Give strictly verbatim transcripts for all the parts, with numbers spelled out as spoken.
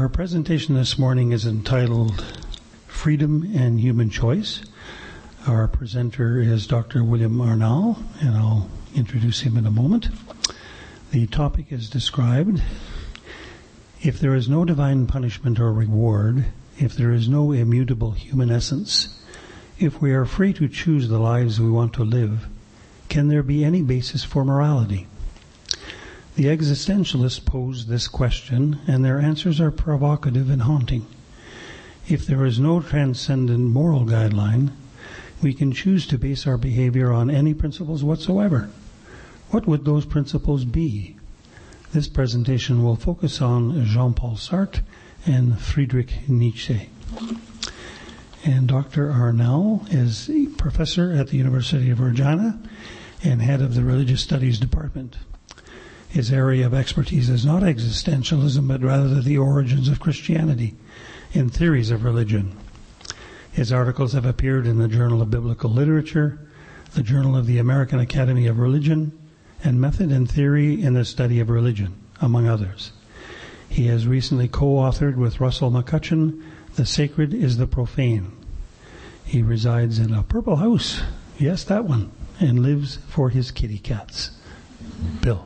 Our presentation this morning is entitled Freedom and Human Choice. Our presenter is Doctor William Arnall, and I'll introduce him in a moment. The topic is described: if there is no divine punishment or reward, if there is no immutable human essence, if we are free to choose the lives we want to live, can there be any basis for morality? The existentialists pose this question, and their answers are provocative and haunting. If there is no transcendent moral guideline, we can choose to base our behavior on any principles whatsoever. What would those principles be? This presentation will focus on Jean-Paul Sartre and Friedrich Nietzsche. And Doctor Arnall is a professor at the University of Regina and head of the Religious Studies Department. His area of expertise is not existentialism, but rather the origins of Christianity and theories of religion. His articles have appeared in the Journal of Biblical Literature, the Journal of the American Academy of Religion, and Method and Theory in the Study of Religion, among others. He has recently co-authored with Russell McCutcheon, The Sacred is the Profane. He resides in a purple house, yes, that one, and lives for his kitty cats. Bill.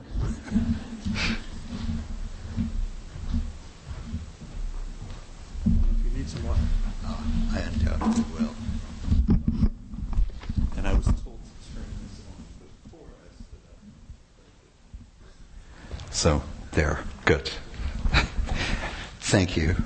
If you need some water. Oh, I undoubtedly will. And I was told to turn this on before I stood up. So, there. Good. Thank you.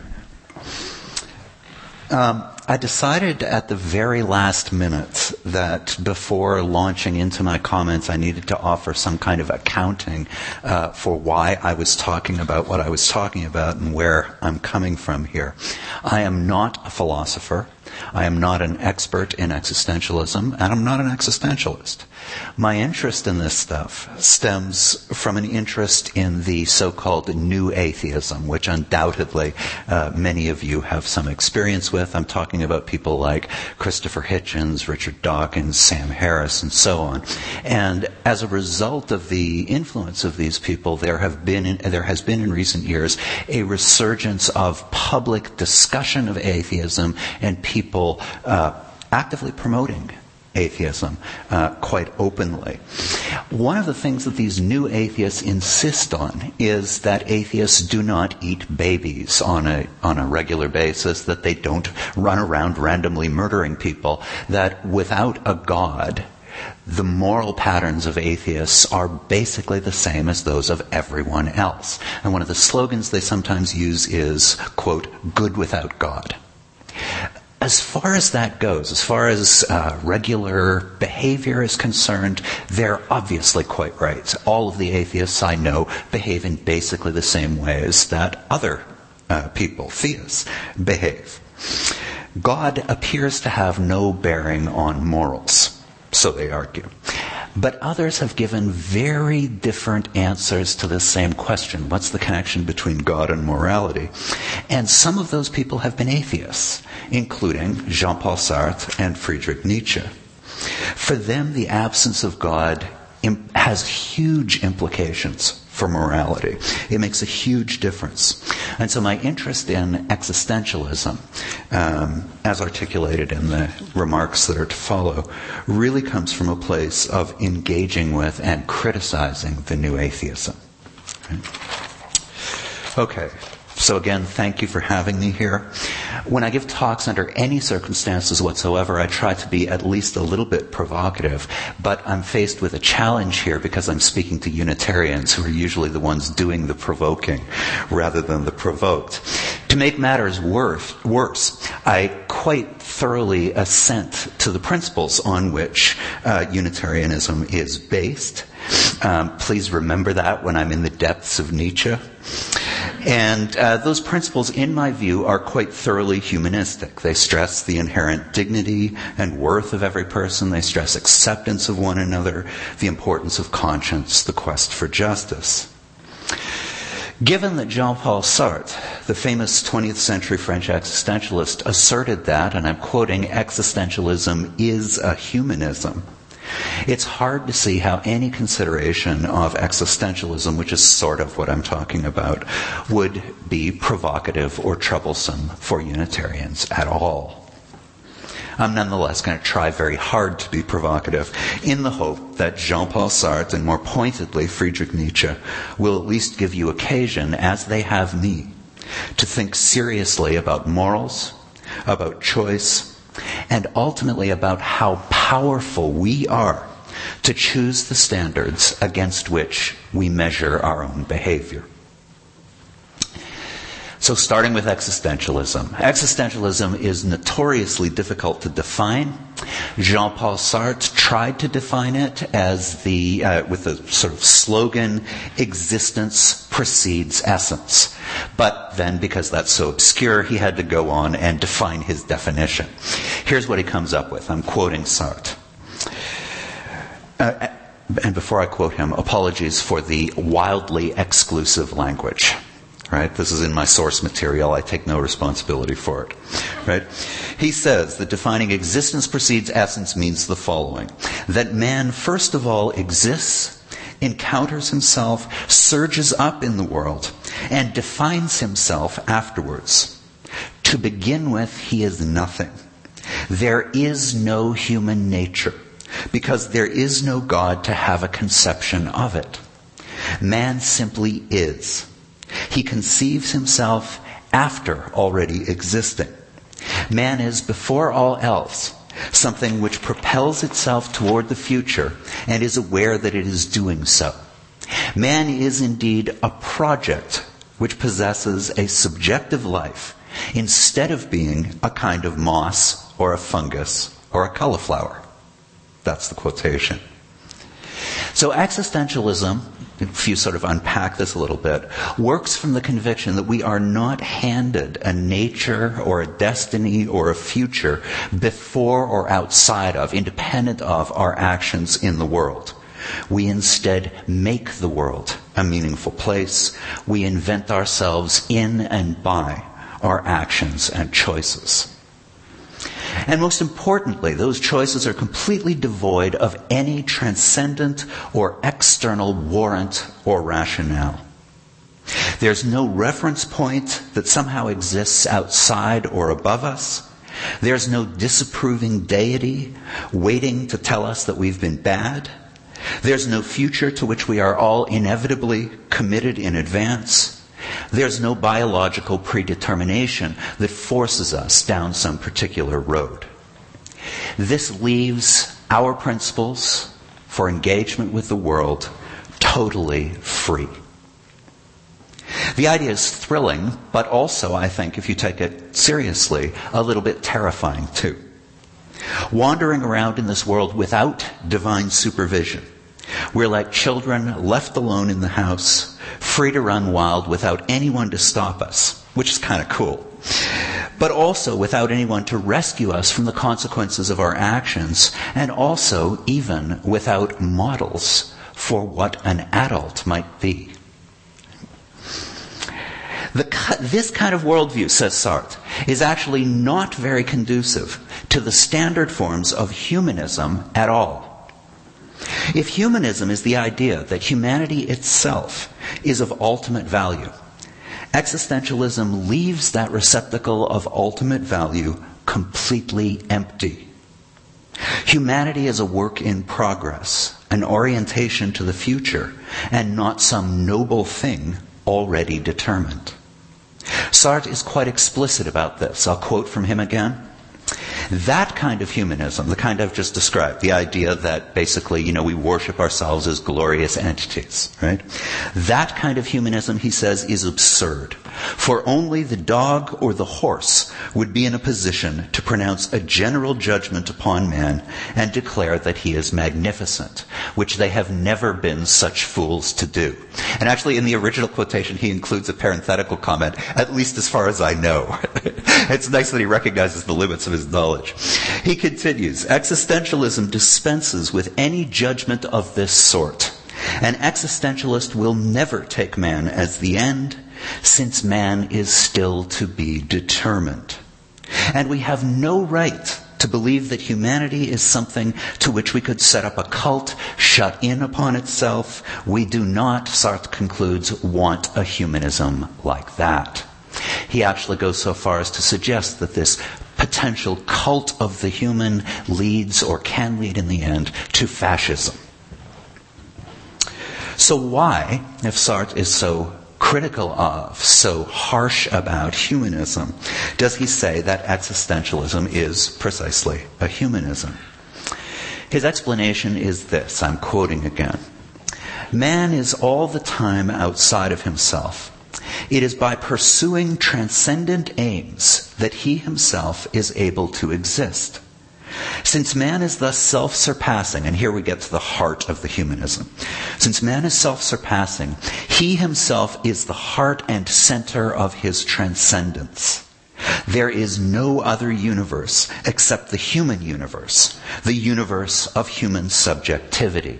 Um, I decided at the very last minute that before launching into my comments, I needed to offer some kind of accounting uh, for why I was talking about what I was talking about and where I'm coming from here. I am not a philosopher. I am not an expert in existentialism, and I'm not an existentialist. My interest in this stuff stems from an interest in the so-called new atheism, which undoubtedly uh, many of you have some experience with. I'm talking about people like Christopher Hitchens, Richard Dawkins, Sam Harris, and so on. And as a result of the influence of these people, there have been in, there has been in recent years a resurgence of public discussion of atheism and people uh, actively promoting atheism uh, quite openly. One of the things that these new atheists insist on is that atheists do not eat babies on a on a regular basis, that they don't run around randomly murdering people, that without a God, the moral patterns of atheists are basically the same as those of everyone else. And one of the slogans they sometimes use is, quote, good without God. As far as that goes, as far as uh, regular behavior is concerned, they're obviously quite right. All of the atheists I know behave in basically the same ways that other uh, people, theists, behave. God appears to have no bearing on morals, so they argue. But others have given very different answers to the same question. What's the connection between God and morality? And some of those people have been atheists, including Jean-Paul Sartre and Friedrich Nietzsche. For them, the absence of God has huge implications for morality. It makes a huge difference. And so my interest in existentialism, um, as articulated in the remarks that are to follow, really comes from a place of engaging with and criticizing the new atheism. Okay. So again, thank you for having me here. When I give talks under any circumstances whatsoever, I try to be at least a little bit provocative, but I'm faced with a challenge here because I'm speaking to Unitarians who are usually the ones doing the provoking rather than the provoked. To make matters worse, worse I quite thoroughly assent to the principles on which uh, Unitarianism is based. Um, please remember that when I'm in the depths of Nietzsche. And uh, those principles, in my view, are quite thoroughly humanistic. They stress the inherent dignity and worth of every person. They stress acceptance of one another, the importance of conscience, the quest for justice. Given that Jean-Paul Sartre, the famous twentieth century French existentialist, asserted that, and I'm quoting, existentialism is a humanism, It's hard to see how any consideration of existentialism, which is sort of what I'm talking about, would be provocative or troublesome for Unitarians at all. I'm nonetheless going to try very hard to be provocative in the hope that Jean-Paul Sartre, and more pointedly Friedrich Nietzsche, will at least give you occasion, as they have me, to think seriously about morals, about choice, and ultimately about how powerful we are to choose the standards against which we measure our own behavior. So starting with existentialism. Existentialism is notoriously difficult to define. Jean-Paul Sartre tried to define it as the uh, with the sort of slogan, existence precedes essence. But then, because that's so obscure, he had to go on and define his definition. Here's what he comes up with. I'm quoting Sartre. Uh, and before I quote him, apologies for the wildly exclusive language. Right? This is in my source material. I take no responsibility for it. Right? He says that defining existence precedes essence means the following. That man, first of all, exists, encounters himself, surges up in the world, and defines himself afterwards. To begin with, he is nothing. There is no human nature, because there is no God to have a conception of it. Man simply is. He conceives himself after already existing. Man is, before all else, something which propels itself toward the future and is aware that it is doing so. Man is indeed a project which possesses a subjective life instead of being a kind of moss or a fungus or a cauliflower. That's the quotation. So existentialism, if you sort of unpack this a little bit, works from the conviction that we are not handed a nature or a destiny or a future before or outside of, independent of our actions in the world. We instead make the world a meaningful place. We invent ourselves in and by our actions and choices. And most importantly, those choices are completely devoid of any transcendent or external warrant or rationale. There's no reference point that somehow exists outside or above us. There's no disapproving deity waiting to tell us that we've been bad. There's no future to which we are all inevitably committed in advance. There's no biological predetermination that forces us down some particular road. This leaves our principles for engagement with the world totally free. The idea is thrilling, but also, I think, if you take it seriously, a little bit terrifying too. Wandering around in this world without divine supervision, we're like children left alone in the house, free to run wild without anyone to stop us, which is kind of cool. But also without anyone to rescue us from the consequences of our actions, and also even without models for what an adult might be. The, this kind of worldview, says Sartre, is actually not very conducive to the standard forms of humanism at all. If humanism is the idea that humanity itself is of ultimate value, existentialism leaves that receptacle of ultimate value completely empty. Humanity is a work in progress, an orientation to the future, and not some noble thing already determined. Sartre is quite explicit about this. I'll quote from him again. That kind of humanism, the kind I've just described, the idea that basically, you know, we worship ourselves as glorious entities, right? That kind of humanism, he says, is absurd. For only the dog or the horse would be in a position to pronounce a general judgment upon man and declare that he is magnificent, which they have never been such fools to do. And actually, in the original quotation, he includes a parenthetical comment, at least as far as I know. It's nice that he recognizes the limits of his knowledge. He continues, existentialism dispenses with any judgment of this sort. An existentialist will never take man as the end, since man is still to be determined. And we have no right to believe that humanity is something to which we could set up a cult, shut in upon itself. We do not, Sartre concludes, want a humanism like that. He actually goes so far as to suggest that this potential cult of the human leads, or can lead in the end, to fascism. So why, if Sartre is so critical of, so harsh about humanism, does he say that existentialism is precisely a humanism? His explanation is this, I'm quoting again. Man is all the time outside of himself. It is by pursuing transcendent aims that he himself is able to exist. Since man is thus self-surpassing, and here we get to the heart of the humanism. Since man is self-surpassing, he himself is the heart and center of his transcendence. There is no other universe except the human universe, the universe of human subjectivity.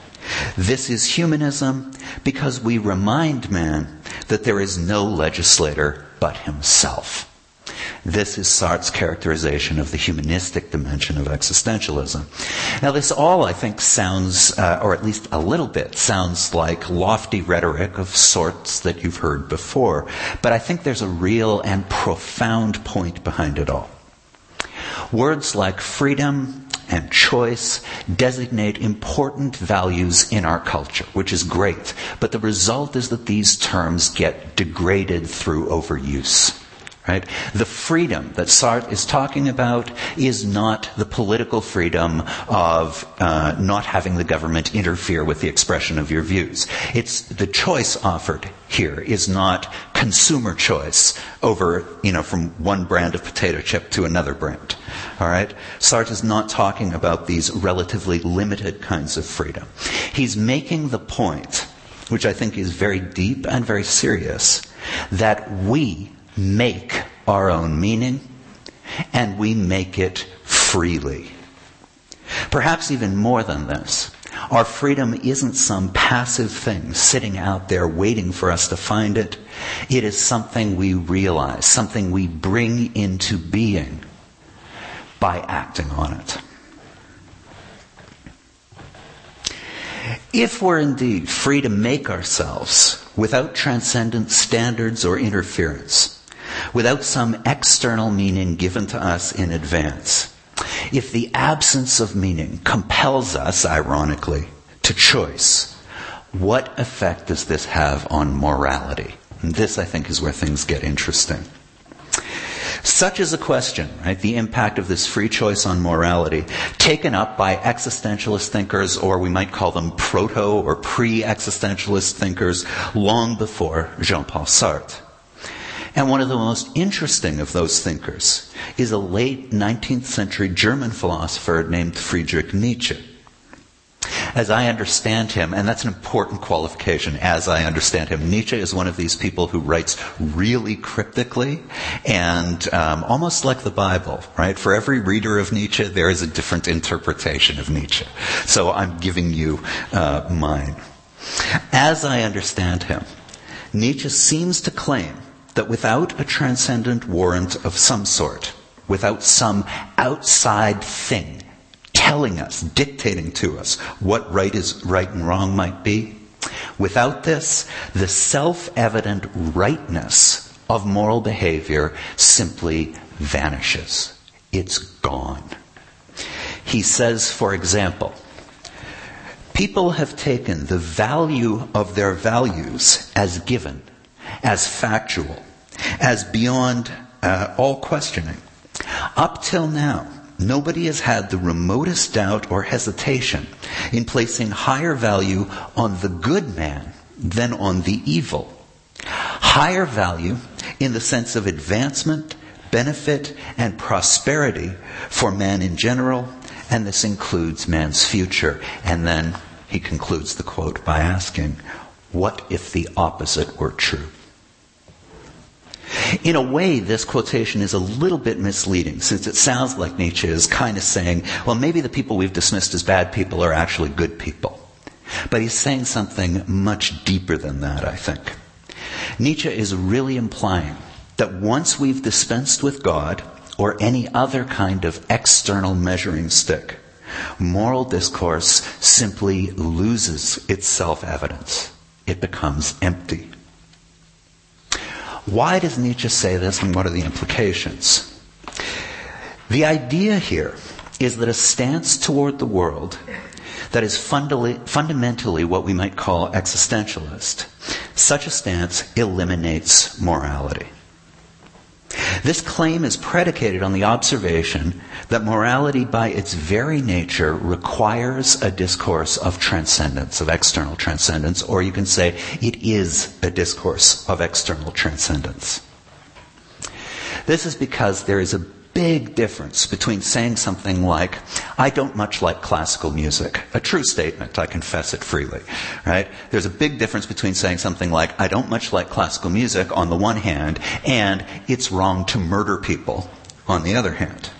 This is humanism because we remind man that there is no legislator but himself. This is Sartre's characterization of the humanistic dimension of existentialism. Now this all, I think, sounds, uh, or at least a little bit, sounds like lofty rhetoric of sorts that you've heard before. But I think there's a real and profound point behind it all. Words like freedom and choice designate important values in our culture, which is great. But the result is that these terms get degraded through overuse. Right? The freedom that Sartre is talking about is not the political freedom of uh, not having the government interfere with the expression of your views. It's the choice offered here is not consumer choice over, you know, from one brand of potato chip to another brand. All right? Sartre is not talking about these relatively limited kinds of freedom. He's making the point, which I think is very deep and very serious, that we make our own meaning, and we make it freely. Perhaps even more than this, our freedom isn't some passive thing sitting out there waiting for us to find it. It is something we realize, something we bring into being by acting on it. If we're indeed free to make ourselves without transcendent standards or interference, without some external meaning given to us in advance, if the absence of meaning compels us, ironically, to choice, what effect does this have on morality? And this, I think, is where things get interesting. Such is a question, right? The impact of this free choice on morality, taken up by existentialist thinkers, or we might call them proto or pre-existentialist thinkers, long before Jean-Paul Sartre. And one of the most interesting of those thinkers is a late nineteenth century German philosopher named Friedrich Nietzsche. As I understand him, and that's an important qualification, as I understand him, Nietzsche is one of these people who writes really cryptically and um, almost like the Bible, right? For every reader of Nietzsche, there is a different interpretation of Nietzsche. So I'm giving you uh, mine. As I understand him, Nietzsche seems to claim that without a transcendent warrant of some sort, without some outside thing telling us, dictating to us what right is right and wrong might be, without this, the self-evident rightness of moral behavior simply vanishes. It's gone. He says, for example, people have taken the value of their values as given, as factual, as beyond uh, all questioning. Up till now, nobody has had the remotest doubt or hesitation in placing higher value on the good man than on the evil. Higher value in the sense of advancement, benefit, and prosperity for man in general, and this includes man's future. And then he concludes the quote by asking, what if the opposite were true? In a way, this quotation is a little bit misleading, since it sounds like Nietzsche is kind of saying, well, maybe the people we've dismissed as bad people are actually good people. But he's saying something much deeper than that, I think. Nietzsche is really implying that once we've dispensed with God, or any other kind of external measuring stick, moral discourse simply loses its self-evidence. It becomes empty. Why does Nietzsche say this, and what are the implications? The idea here is that a stance toward the world that is fundali- fundamentally what we might call existentialist, such a stance eliminates morality. This claim is predicated on the observation that morality by its very nature requires a discourse of transcendence, of external transcendence, or you can say it is a discourse of external transcendence. This is because there is a big difference between saying something like, I don't much like classical music. A true statement, I confess it freely, right? There's a big difference between saying something like, I don't much like classical music on the one hand, and it's wrong to murder people on the other hand.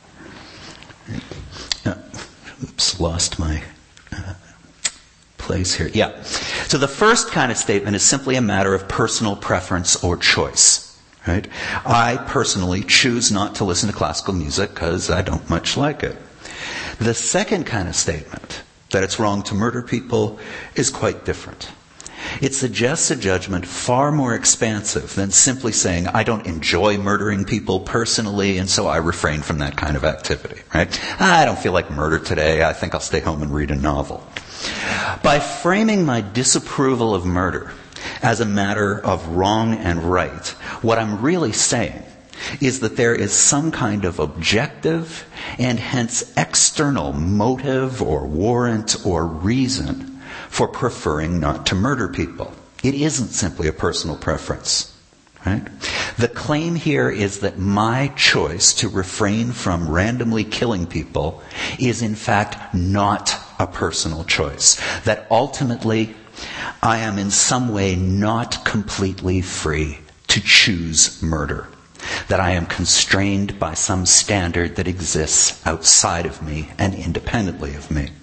Uh, oops, lost my uh, place here. Yeah. So the first kind of statement is simply a matter of personal preference or choice. Right? I personally choose not to listen to classical music because I don't much like it. The second kind of statement, that it's wrong to murder people, is quite different. It suggests a judgment far more expansive than simply saying, I don't enjoy murdering people personally, and so I refrain from that kind of activity. Right? I don't feel like murder today. I think I'll stay home and read a novel. By framing my disapproval of murder as a matter of wrong and right, what I'm really saying is that there is some kind of objective and hence external motive or warrant or reason for preferring not to murder people. It isn't simply a personal preference. Right? The claim here is that my choice to refrain from randomly killing people is in fact not a personal choice. That ultimately I am in some way not completely free to choose murder. That I am constrained by some standard that exists outside of me and independently of me.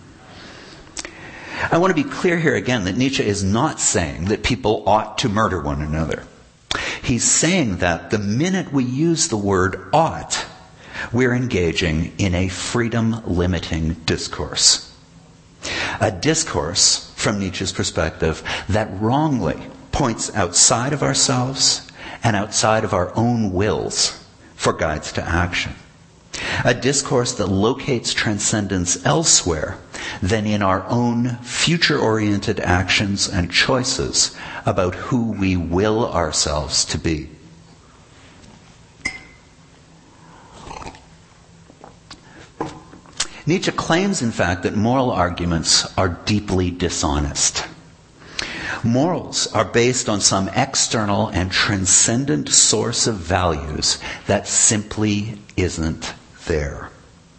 I want to be clear here again that Nietzsche is not saying that people ought to murder one another. He's saying that the minute we use the word ought, we're engaging in a freedom-limiting discourse. A discourse, from Nietzsche's perspective, that wrongly points outside of ourselves and outside of our own wills for guides to action. A discourse that locates transcendence elsewhere than in our own future-oriented actions and choices about who we will ourselves to be. Nietzsche claims, in fact, that moral arguments are deeply dishonest. Morals are based on some external and transcendent source of values that simply isn't there.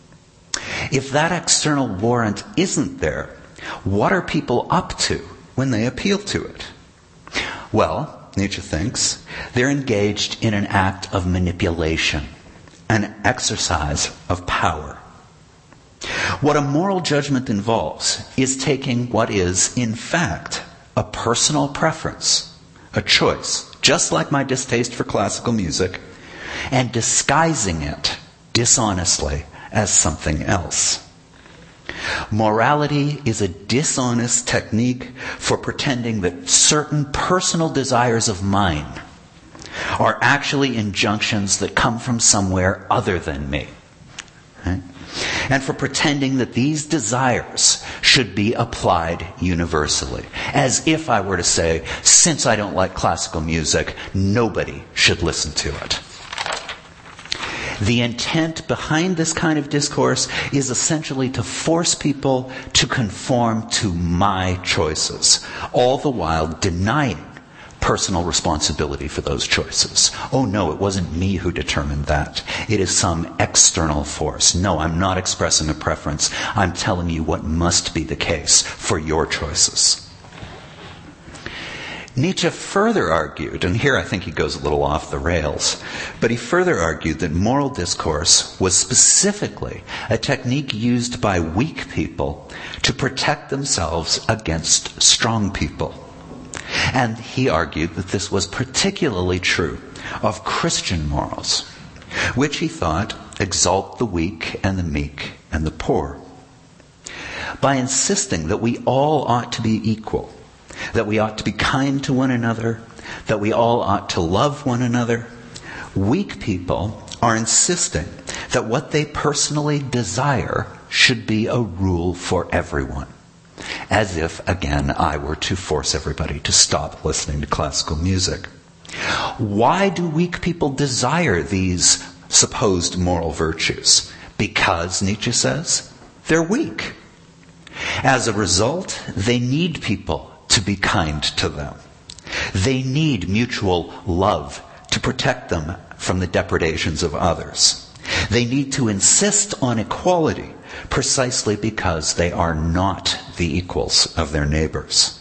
If that external warrant isn't there, what are people up to when they appeal to it? Well, Nietzsche thinks, they're engaged in an act of manipulation, an exercise of power. What a moral judgment involves is taking what is, in fact, a personal preference, a choice, just like my distaste for classical music, and disguising it dishonestly as something else. Morality is a dishonest technique for pretending that certain personal desires of mine are actually injunctions that come from somewhere other than me. Right? And for pretending that these desires should be applied universally. As if I were to say, since I don't like classical music, nobody should listen to it. The intent behind this kind of discourse is essentially to force people to conform to my choices, all the while denying personal responsibility for those choices. Oh no, it wasn't me who determined that. It is some external force. No, I'm not expressing a preference. I'm telling you what must be the case for your choices. Nietzsche further argued, and here I think he goes a little off the rails, but he further argued that moral discourse was specifically a technique used by weak people to protect themselves against strong people. And he argued that this was particularly true of Christian morals. which he thought exalt the weak and the meek and the poor. By insisting that we all ought to be equal, that we ought to be kind to one another, that we all ought to love one another, weak people are insisting that what they personally desire should be a rule for everyone. As if, again, I were to force everybody to stop listening to classical music. Why do weak people desire these supposed moral virtues? Because, Nietzsche says, they're weak. As a result, they need people to be kind to them. They need mutual love to protect them from the depredations of others. They need to insist on equality precisely because they are not the equals of their neighbors.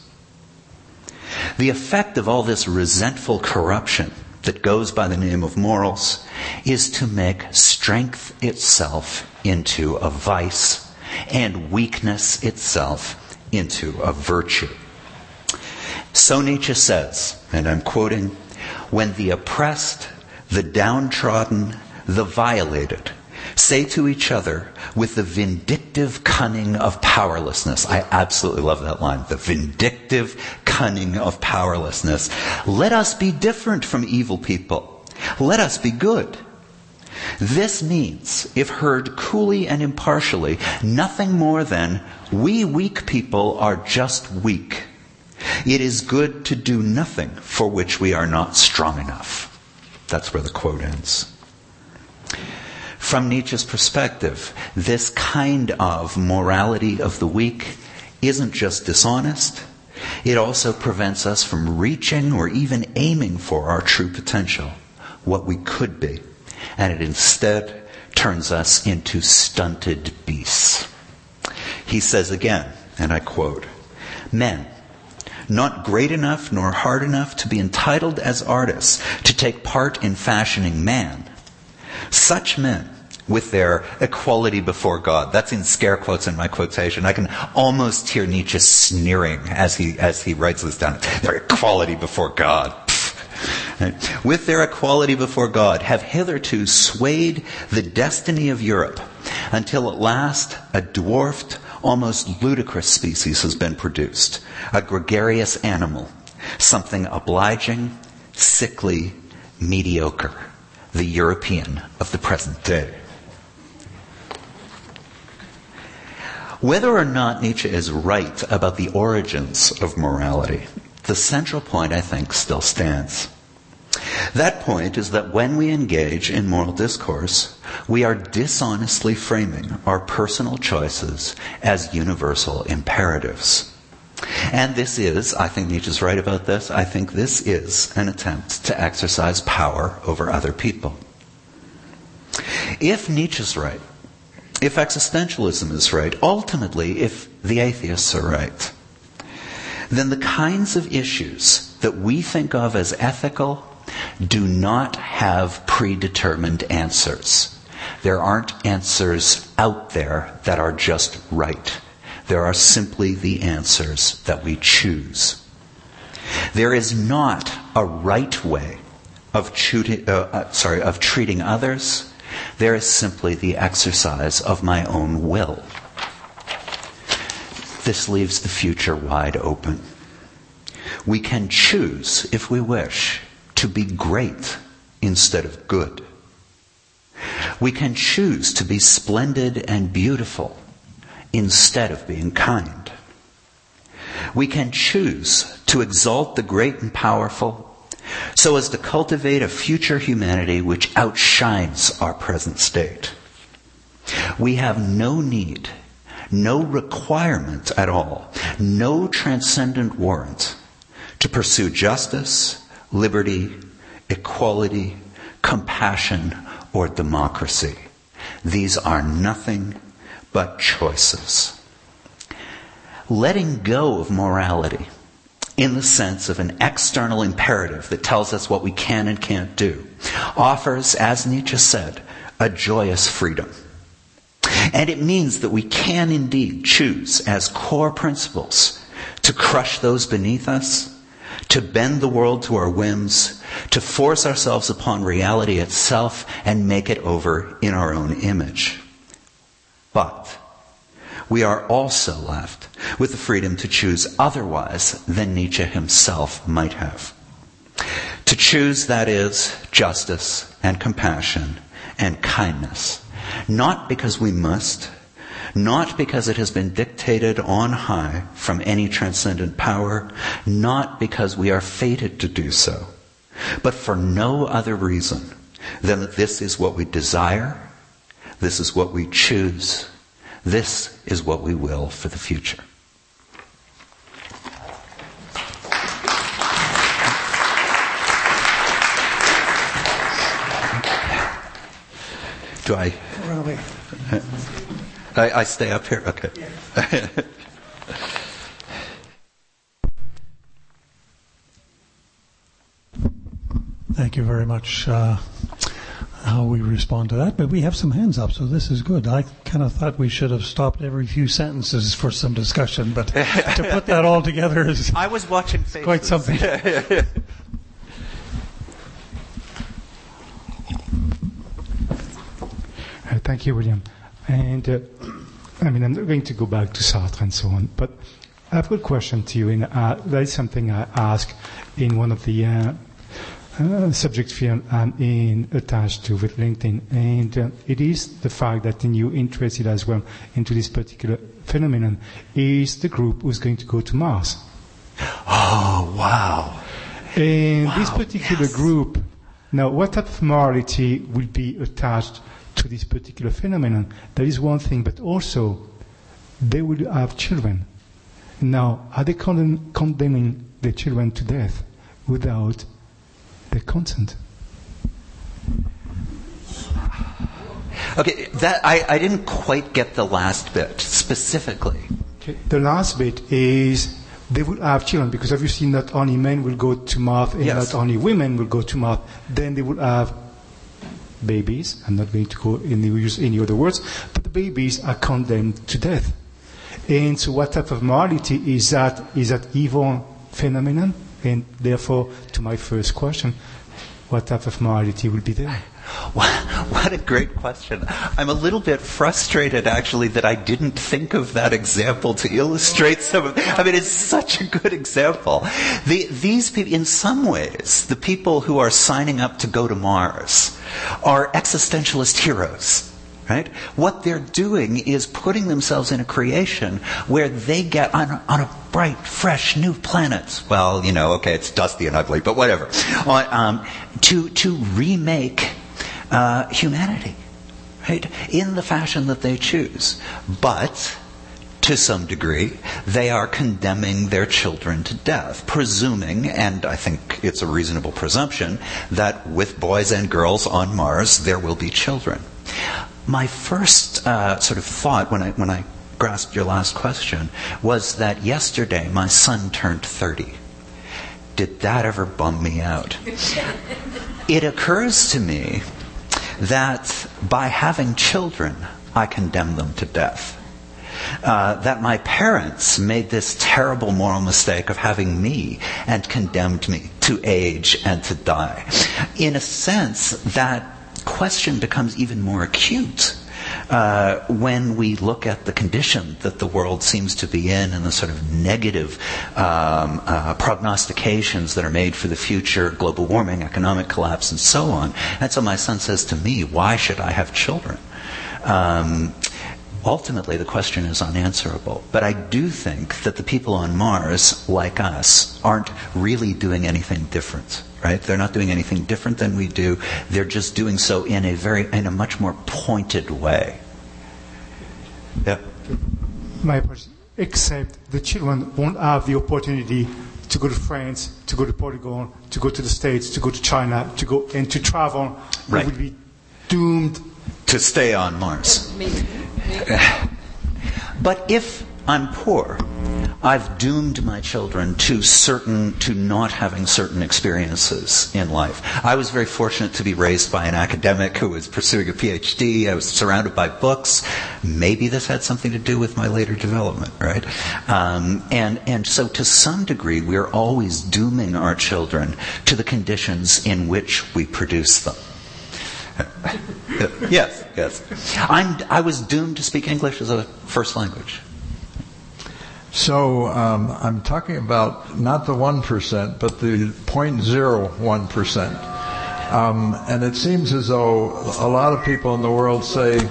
The effect of all this resentful corruption that goes by the name of morals is to make strength itself into a vice and weakness itself into a virtue. So Nietzsche says, and I'm quoting, "When the oppressed, the downtrodden, the violated say to each other with the vindictive cunning of powerlessness," I absolutely love that line, the vindictive cunning of powerlessness, "let us be different from evil people. Let us be good." This means, if heard coolly and impartially, nothing more than, we weak people are just weak. It is good to do nothing for which we are not strong enough. That's where the quote ends. From Nietzsche's perspective, this kind of morality of the weak isn't just dishonest, it also prevents us from reaching or even aiming for our true potential, what we could be, and it instead turns us into stunted beasts. He says again, and I quote, "Men, not great enough nor hard enough to be entitled as artists to take part in fashioning man, such men, with their equality before God," that's in scare quotes in my quotation. I can almost hear Nietzsche sneering as he as he writes this down. Their equality before God. Pfft. With their equality before God, have hitherto swayed the destiny of Europe until at last a dwarfed, almost ludicrous species has been produced. A gregarious animal. Something obliging, sickly, mediocre. The European of the present day. Whether or not Nietzsche is right about the origins of morality, the central point, I think, still stands. That point is that when we engage in moral discourse, we are dishonestly framing our personal choices as universal imperatives. And this is, I think Nietzsche's right about this, I think this is an attempt to exercise power over other people. If Nietzsche's right, if existentialism is right, ultimately if the atheists are right, then the kinds of issues that we think of as ethical do not have predetermined answers. There aren't answers out there that are just right. There are simply the answers that we choose. There is not a right way of, choo- uh, uh, sorry, of treating others. There is simply the exercise of my own will. This leaves the future wide open. We can choose, if we wish, to be great instead of good. We can choose to be splendid and beautiful instead of being kind. We can choose to exalt the great and powerful so as to cultivate a future humanity which outshines our present state. We have no need, no requirement at all, no transcendent warrant to pursue justice, liberty, equality, compassion, or democracy. These are nothing but choices. Letting go of morality, in the sense of an external imperative that tells us what we can and can't do, offers, as Nietzsche said, a joyous freedom. And it means that we can indeed choose as core principles to crush those beneath us, to bend the world to our whims, to force ourselves upon reality itself and make it over in our own image. But we are also left with the freedom to choose otherwise than Nietzsche himself might have. To choose, that is, justice and compassion and kindness, not because we must, not because it has been dictated on high from any transcendent power, not because we are fated to do so, but for no other reason than that this is what we desire, this is what we choose, this is what we will for the future. Do I... Really? I, I stay up here? Okay. Thank you very much. Uh, how we respond to that, but we have some hands up, so this is good. I kind of thought we should have stopped every few sentences for some discussion, but to put that all together is I was watching faces. Quite something. Uh, thank you, William. And uh, I mean, I'm not going to go back to Sartre and so on, but I've got a question to you. And uh, that is something I asked in one of the uh, uh, subject field I'm in attached to with LinkedIn, and uh, it is the fact that you're interested as well into this particular phenomenon is the group who's going to go to Mars. Oh, wow. And wow, this particular yes. group, now what type of morality will be attached to this particular phenomenon? That is one thing, but also they will have children. Now, are they condemn, condemning their children to death without their consent? Okay, that I, I didn't quite get the last bit specifically. Okay. The last bit is they will have children, because obviously not only men will go to Mars and Yes. not only women will go to Mars. Then they will have babies. I'm not going to go in use any other words, but the babies are condemned to death. And so what type of morality is that? Is that evil phenomenon? And therefore, to my first question, what type of morality will be there? What a great question. I'm a little bit frustrated, actually, that I didn't think of that example to illustrate some of I mean, it's such a good example. The, these people, in some ways, the people who are signing up to go to Mars are existentialist heroes. Right? What they're doing is putting themselves in a creation where they get on a, on a bright, fresh, new planet. Well, you know, okay, it's dusty and ugly, but whatever. Um, to to remake uh, humanity, right? In the fashion that they choose, but to some degree, they are condemning their children to death, presuming, and I think it's a reasonable presumption, that with boys and girls on Mars there will be children. My first uh, sort of thought when I when I grasped your last question was that yesterday my son turned thirty. Did that ever bum me out? It occurs to me that by having children, I condemn them to death. Uh, that my parents made this terrible moral mistake of having me and condemned me to age and to die. In a sense, that question becomes even more acute uh, when we look at the condition that the world seems to be in and the sort of negative um, uh, prognostications that are made for the future, global warming, economic collapse, and so on. And so my son says to me, why should I have children? Um, ultimately, the question is unanswerable. But I do think that the people on Mars, like us, aren't really doing anything different. Right? They're not doing anything different than we do. They're just doing so in a very, in a much more pointed way. Yeah. My apologies. Except the children won't have the opportunity to go to France, to go to Portugal, to go to the States, to go to China, to go and to travel. Right. They will be doomed to stay on Mars. Maybe. Maybe. But if I'm poor, I've doomed my children to certain, to not having certain experiences in life. I was very fortunate to be raised by an academic who was pursuing a P H D. I was surrounded by books. Maybe this had something to do with my later development, right? Um, and, and so to some degree, we're always dooming our children to the conditions in which we produce them. Yes, yes. I'm, I was doomed to speak English as a first language. So um, I'm talking about not the one percent, but the zero point zero one percent. Um, and it seems as though a lot of people in the world say,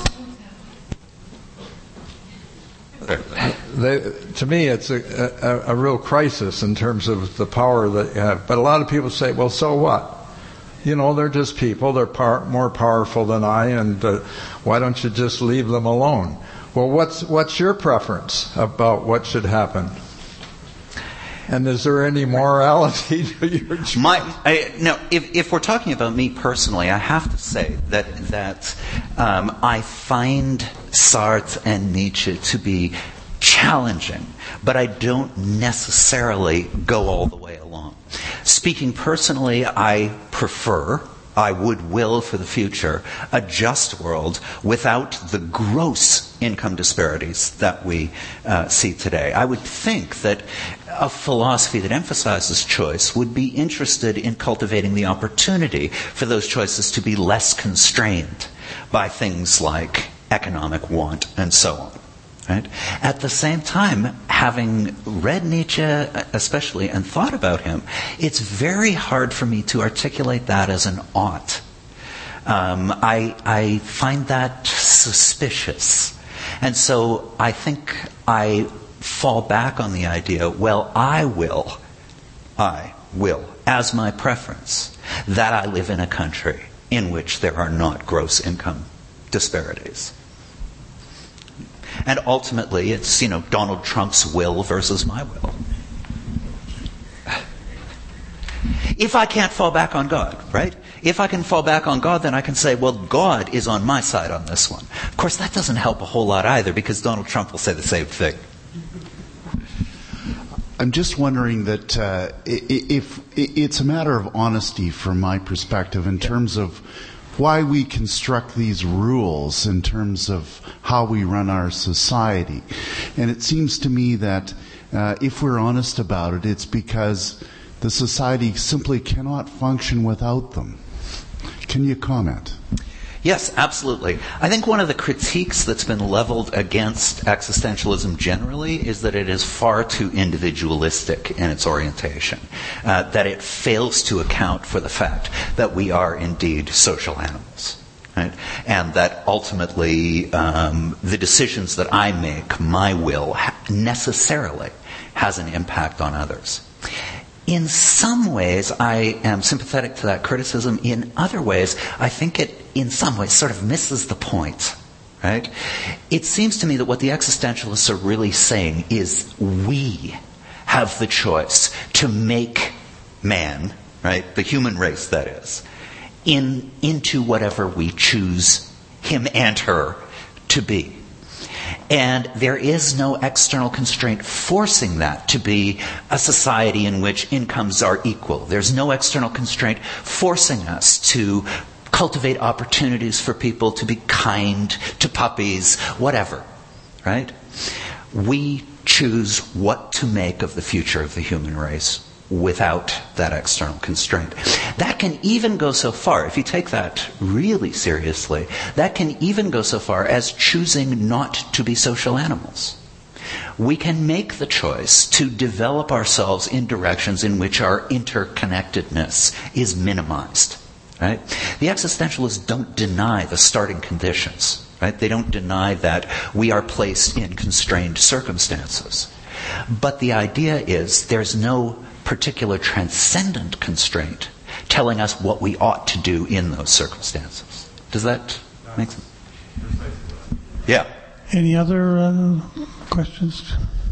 they, to me it's a, a, a real crisis in terms of the power that you have. But a lot of people say, well, so what? You know, they're just people. They're par- more powerful than I, and uh, why don't you just leave them alone? Well, what's what's your preference about what should happen? And is there any morality to your choice? My, I, no, if, if we're talking about me personally, I have to say that that um, I find Sartre and Nietzsche to be challenging, but I don't necessarily go all the way along. Speaking personally, I prefer, I would will for the future, a just world without the gross income disparities that we uh, see today. I would think that a philosophy that emphasizes choice would be interested in cultivating the opportunity for those choices to be less constrained by things like economic want and so on. Right? At the same time, having read Nietzsche especially and thought about him, it's very hard for me to articulate that as an ought. Um, I, I find that suspicious. And so I think I fall back on the idea, well, I will, I will, as my preference, that I live in a country in which there are not gross income disparities. And ultimately, it's, you know, Donald Trump's will versus my will. If I can't fall back on God, right? If I can fall back on God, then I can say, well, God is on my side on this one. Of course, that doesn't help a whole lot either, because Donald Trump will say the same thing. I'm just wondering that uh, if it's a matter of honesty from my perspective in terms of why we construct these rules in terms of how we run our society. And it seems to me that uh, if we're honest about it, it's because the society simply cannot function without them. Can you comment? Yes, absolutely. I think one of the critiques that's been leveled against existentialism generally is that it is far too individualistic in its orientation, uh, that it fails to account for the fact that we are indeed social animals. Right? And that ultimately um, the decisions that I make, my will, ha- necessarily has an impact on others. In some ways, I am sympathetic to that criticism. In other ways, I think it, in some ways, sort of misses the point. Right? It seems to me that what the existentialists are really saying is we have the choice to make man, right, the human race that is, in into whatever we choose him and her to be. And there is no external constraint forcing that to be a society in which incomes are equal. There's no external constraint forcing us to cultivate opportunities for people to be kind to puppies, whatever. Right? We choose what to make of the future of the human race without that external constraint. That can even go so far, if you take that really seriously, that can even go so far as choosing not to be social animals. We can make the choice to develop ourselves in directions in which our interconnectedness is minimized. Right? The existentialists don't deny the starting conditions. Right? They don't deny that we are placed in constrained circumstances. But the idea is there's no particular transcendent constraint telling us what we ought to do in those circumstances. Does that make sense? Yeah. Any other uh, questions?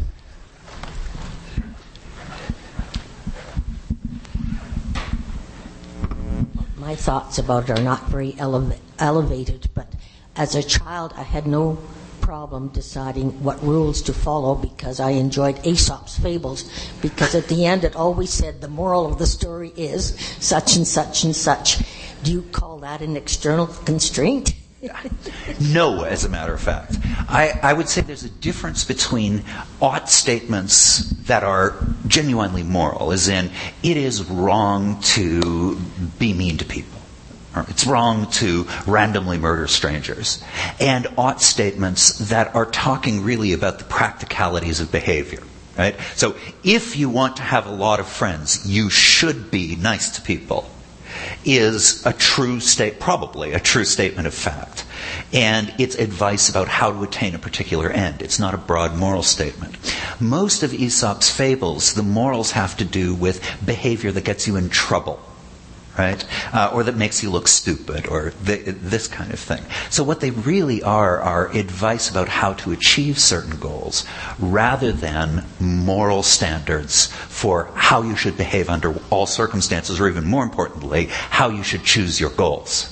My thoughts about it are not very eleva- elevated, but as a child I had no problem deciding what rules to follow because I enjoyed Aesop's fables, because at the end it always said the moral of the story is such and such and such. Do you call that an external constraint? No, as a matter of fact. I, I would say there's a difference between ought statements that are genuinely moral, as in, it is wrong to be mean to people. Or it's wrong to randomly murder strangers. And ought statements that are talking really about the practicalities of behavior. Right? So if you want to have a lot of friends, you should be nice to people, is a true state, probably a true statement of fact. And it's advice about how to attain a particular end. It's not a broad moral statement. Most of Aesop's fables, the morals have to do with behavior that gets you in trouble, right? Uh, or that makes you look stupid, or th- this kind of thing. So what they really are are advice about how to achieve certain goals, rather than moral standards for how you should behave under all circumstances, or even more importantly, how you should choose your goals.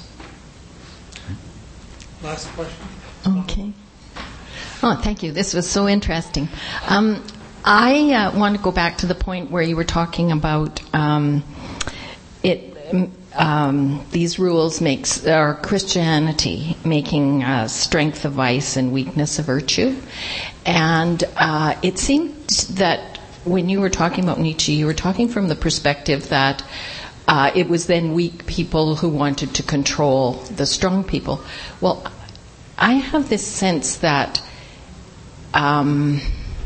Last question. Okay. Oh, thank you. This was so interesting. Um, I uh, want to go back to the point where you were talking about um, it. Um, these rules makes or Christianity making uh, strength a vice and weakness a virtue, and uh, it seemed that when you were talking about Nietzsche, you were talking from the perspective that uh, it was then weak people who wanted to control the strong people. Well, I have this sense that um,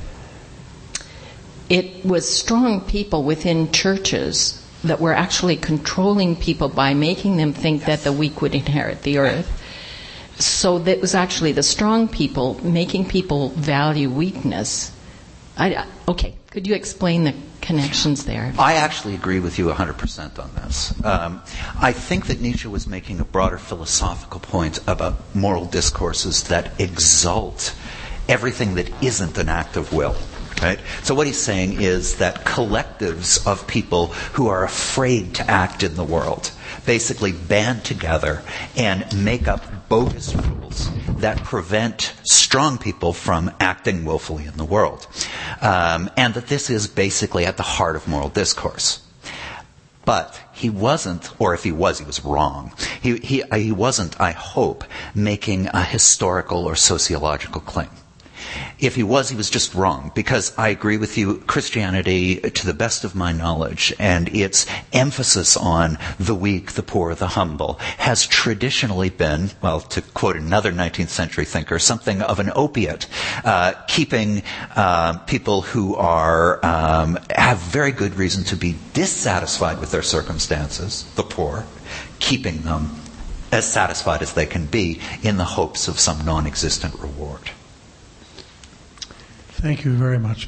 it was strong people within churches that were actually controlling people by making them think that the weak would inherit the earth. So that was actually the strong people making people value weakness. I, okay, could you explain the connections there? I actually agree with you one hundred percent on this. Um, I think that Nietzsche was making a broader philosophical point about moral discourses that exalt everything that isn't an act of will. Right? So what he's saying is that collectives of people who are afraid to act in the world basically band together and make up bogus rules that prevent strong people from acting willfully in the world. Um, and that this is basically at the heart of moral discourse. But he wasn't, or if he was, he was wrong. He, he, he wasn't, I hope, making a historical or sociological claim. If he was, he was just wrong, because I agree with you, Christianity, to the best of my knowledge, and its emphasis on the weak, the poor, the humble, has traditionally been, well, to quote another nineteenth century thinker, something of an opiate, uh, keeping uh, people who are um, have very good reason to be dissatisfied with their circumstances, the poor, keeping them as satisfied as they can be in the hopes of some non-existent reward. Thank you very much.